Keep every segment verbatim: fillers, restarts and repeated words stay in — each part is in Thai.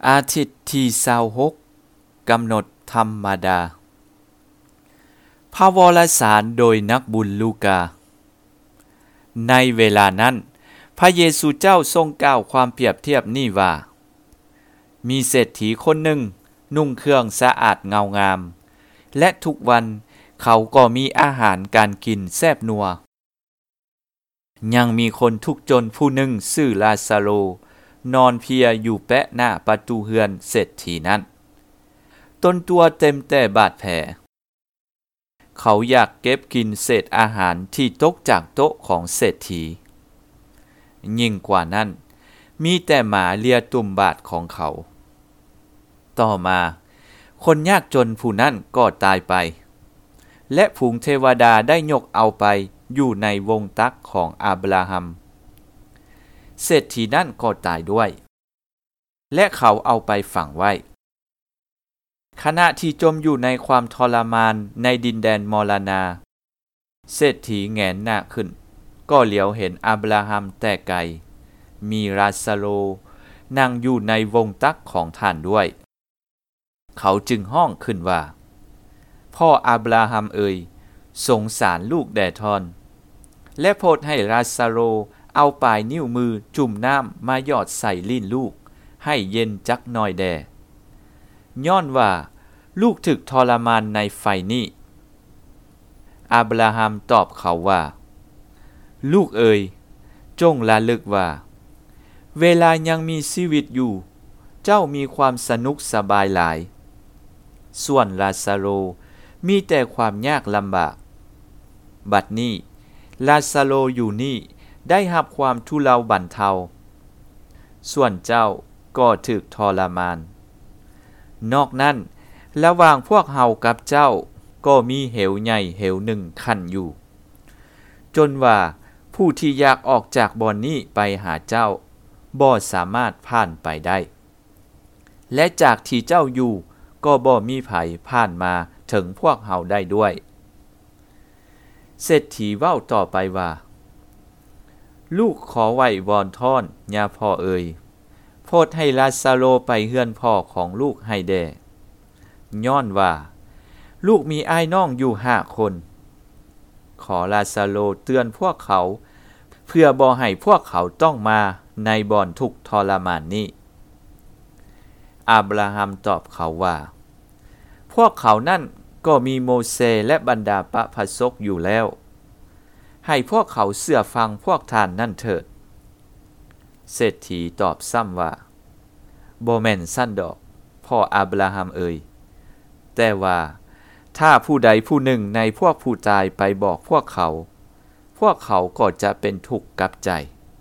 อาทิตย์ที่ยี่สิบหกกำหนดธรรมดาพระวรสารโดยนักบุญลูกาในเวลานั้นพระเยซูเจ้าทรงกล่าวความเปรียบเทียบนี้ว่ามีเศรษฐีคนหนึ่งนุ่งเครื่องสะอาดเงางามและทุกวันเขาก็มีอาหารการกินแซ่บนัวยังมีคนทุกข์จนผู้หนึ่งชื่อลาซาโรนอนเพลียอยู่แปะหน้าประตูเฮือนเศรษฐีนั้นต้นตัวเต็มแต่บาดแผลเขาอยากเก็บกินเศษอาหารที่ตกจากโต๊ะของเศรษฐียิ่งกว่านั้นมีแต่หมาเลียตุ่มบาดของเขาต่อมาคนยากจนผู้นั้นก็ตายไปและฝูงเทวดาได้ยกเอาไปอยู่ในวงตักของอับราฮัมเศรษฐีนั้นก็ตายด้วยและเขาเอาไปฝังไว้ขณะที่จมอยู่ในความทรมานในดินแดนมรณาเศรษฐีแงนหน้าขึ้นก็เหลียวเห็นอับราฮัมแต่ไกลมีลาซาโรนั่งอยู่ในวงตักของท่านด้วยเขาจึงห้องขึ้นว่าพ่ออับราฮัมเอ่ยสงสารลูกแด่ทอนและโปรดให้ลาซาโรเอาปลายนิ้วมือจุ่มน้ำมาหยอดใส่ลิ้นลูกให้เย็นจักหน่อยแด่ย้อนว่าลูกถึกทรมานในไฟนี้อับราฮัมตอบเขาว่าลูกเอ๋ยจงระลึกว่าเวลายังมีชีวิตอยู่เจ้ามีความสนุกสบายหลายส่วนลาซาโรมีแต่ความยากลำบากบัดนี้ลาซาโรอยู่นี่ได้รับความทุเลาบันเทาส่วนเจ้าก็ถึกทรมานนอกนั้นระหว่างพวกเฮากับเจ้าก็มีเหวใหญ่เหวหนึ่งคั่นอยู่จนว่าผู้ที่อยากออกจากบ่อนนี้ไปหาเจ้าบ่สามารถผ่านไปได้และจากที่เจ้าอยู่ก็บ่มีไผผ่านมาถึงพวกเฮาได้ด้วยเศรษฐีเว้าต่อไปว่าลูกขอไหว้วอนทอนย่าพ่อเอ่ยโพดให้ลาซาโรไปเฮือนพ่อของลูกให้แด่ย้อนว่าลูกมีอ้ายน้องอยู่ห้าคนขอลาซาโรเตือนพวกเขาเพื่อบ่ให้พวกเขาต้องมาในบ่อนทุกข์ทรมานนี้อับราฮัมตอบเขาว่าพวกเขานั่นก็มีโมเสสและบรรดาพระพสกอยู่แล้วให้พวกเขาเชื่อฟังพวกท่านนั่นเถิดเศรษฐีตอบซ้ำว่าบ่แม่นซั่นดอกพ่ออับราฮัมเอ่ยแต่ว่าถ้าผู้ใดผู้หนึ่งในพวกผู้ตายไปบอกพวกเขาพวกเขาก็จะเป็นทุกข์กับใจ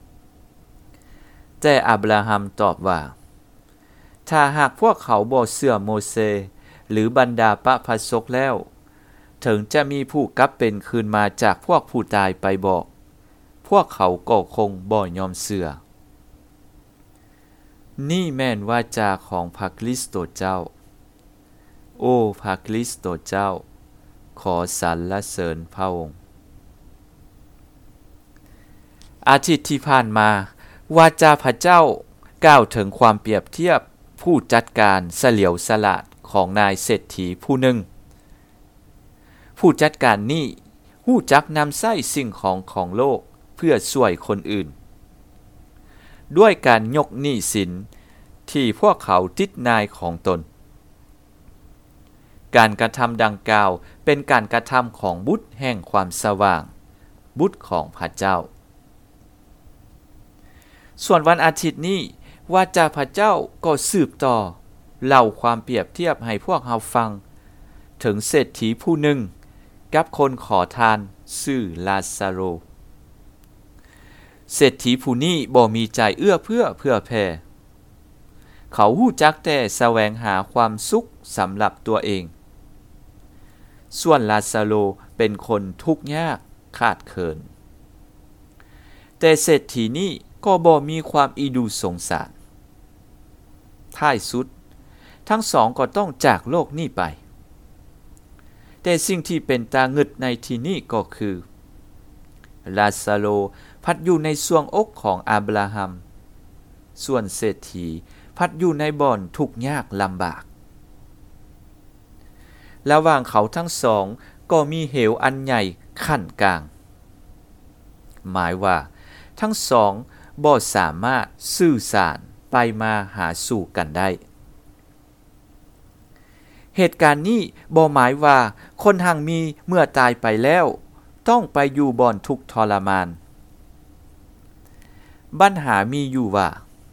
แต่อับราฮัมตอบว่าถ้าหากพวกเขาบ่เชื่อโมเสสหรือบรรดาพระพสกแล้วถึงจะมีผู้กลับเป็นคืนมาจากพวกผู้ตายไปบอกพวกเขาก็คงบ่ยอมเชื่อนี่แม่นวาจาของพระคริสต์เจ้าโอ้พระคริสต์เจ้าขอสรรเสริญพระองค์อาทิตย์ที่ผ่านมาวาจาพระเจ้ากล่าวถึงความเปรียบเทียบผู้จัดการเฉลียวฉลาดของนายเศรษฐีผู้หนึ่งผู้จัดการนี้ฮู้จักนำใช้สิ่งของของโลกเพื่อช่วยคนอื่นด้วยการยกหนี้สินที่พวกเขาติดนายของตนการกระทำดังกล่าวเป็นการกระทำของบุตรแห่งความสว่างบุตรของพระเจ้าส่วนวันอาทิตย์นี้วาจาพระเจ้าก็สืบต่อเล่าความเปรียบเทียบให้พวกเราฟังถึงเศรษฐีผู้หนึ่งกับคนขอทานชื่อลาซาโรเศรษฐีผู้นี้บ่มีใจเอื้อเพื่อเพื่อแผ่เขาฮู้จักแต่แสวงหาความสุขสำหรับตัวเองส่วนลาซาโรเป็นคนทุกข์ยากขาดเขินแต่เศรษฐีนี้ก็บ่มีความอีดูสงสารท้ายสุดทั้งสองก็ต้องจากโลกนี้ไปแต่สิ่งที่เป็นตาหงึดในที่นี้ก็คือลาซาโรพัดอยู่ในสวงอกของอับราฮัม ส่วนเศรษฐีพัดอยู่ในบ่อนทุกข์ยากลำบากระหว่างเขาทั้งสองก็มีเหวอันใหญ่ขั้นกลาง หมายว่าทั้งสองบ่สามารถสื่อสารไปมาหาสู่กันได้เหตุการณ์นี้บ่หมายว่าคนหังมีเมื่อตายไปแล้วต้องไปอยู่บ่อนทุกข์ทรมานปัญหามีอยู่ว่า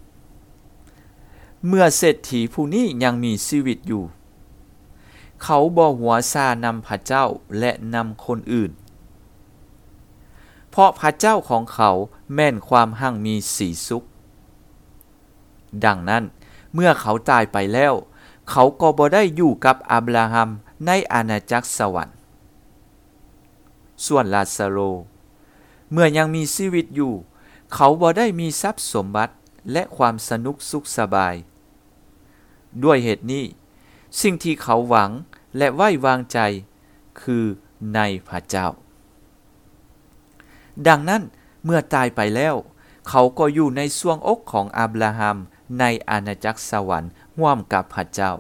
เมื่อเศรษฐีผู้นี้ยังมีชีวิตอยู่เขาบ่หัวซานำพระเจ้าและนำคนอื่นเพราะพระเจ้าของเขาแม่นความหั่งมีสีสุขดังนั้นเมื่อเขาตายไปแล้วเขาก็บ่ได้อยู่กับอับราฮัมในอาณาจักรสวรรค์ส่วนลาซาโรเมื่อยังมีชีวิตอยู่เขาบ่ได้มีทรัพย์สมบัติและความสนุกสุขสบายด้วยเหตุนี้สิ่งที่เขาหวังและไว้วางใจคือในพระเจ้าดังนั้นเมื่อตายไปแล้วเขาก็อยู่ในสวงอกของอับราฮัมในอาณาจักรสวรรค์ร่วมกับพระเจ้า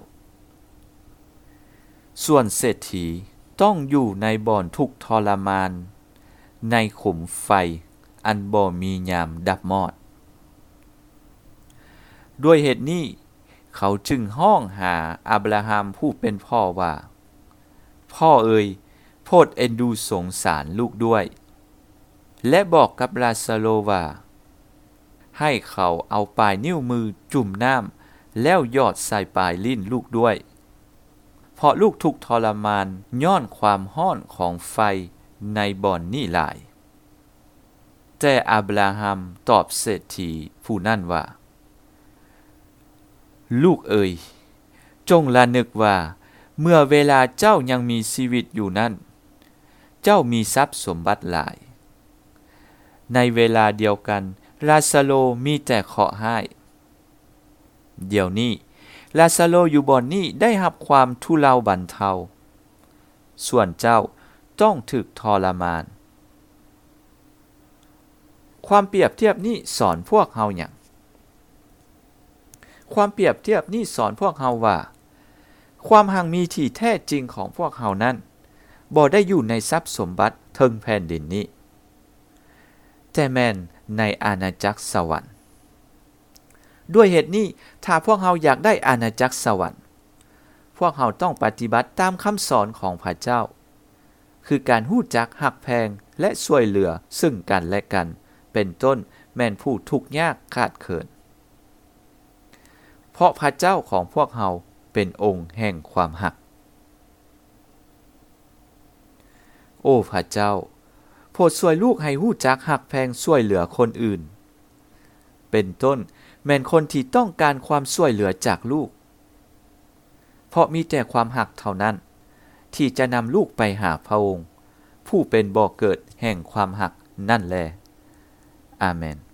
ส่วนเศรษฐีต้องอยู่ในบ่อนทุกข์ทรมานในขุมไฟอันบ่มียามดับมอดด้วยเหตุนี้เขาจึงห้องหาอับราฮัมผู้เป็นพ่อว่าพ่อเอ่ยโปรดเอ็นดูสงสารลูกด้วยและบอกกับลาซาโรว่าให้เขาเอาปลายนิ้วมือจุ่มน้ำแล้วหยอดใส่ปลายลิ้นลูกด้วยเพราะลูกทุกข์ทรมานย้อนความร้อนของไฟในบ่อนนี้หลายแต่อับราฮัมตอบเศรษฐีผู้นั้นว่าลูกเอ่ยจงระนึกว่าเมื่อเวลาเจ้ายังมีชีวิตอยู่นั้นเจ้ามีทรัพย์สมบัติหลายในเวลาเดียวกันลาซาโรมีแต่เคราะห์ร้ายเดี๋ยวนี้ลาซาโรอยู่บ่อนนี้ได้รับความทุเลาบรรเทาส่วนเจ้าต้องถูกทรมานความเปรียบเทียบนี้สอนพวกเฮาหยังความเปรียบเทียบนี้สอนพวกเฮาว่าความหังมีที่แท้จริงของพวกเฮานั้นบ่ได้อยู่ในทรัพย์สมบัติเทิงแผ่นดินนี้แต่แม่นในอาณาจักรสวรรค์ด้วยเหตุนี้ถ้าพวกเฮาอยากได้อาณาจักรสวรรค์พวกเฮาต้องปฏิบัติตามคำสอนของพระเจ้าคือการรู้จักฮักแพงและช่วยเหลือซึ่งกันและกันเป็นต้นแม่นผู้ทุกข์ยากขาดเขินเพราะพระเจ้าของพวกเฮาเป็นองค์แห่งความฮักโอ้พระเจ้าโปรดช่วยลูกให้รู้จักฮักแพงช่วยเหลือคนอื่นเป็นต้นแม่นคนที่ต้องการความช่วยเหลือจากลูกเพราะมีแต่ความฮักเท่านั้นที่จะนำลูกไปหาพระองค์ผู้เป็นบ่อเกิดแห่งความฮักนั่นแลอาเมน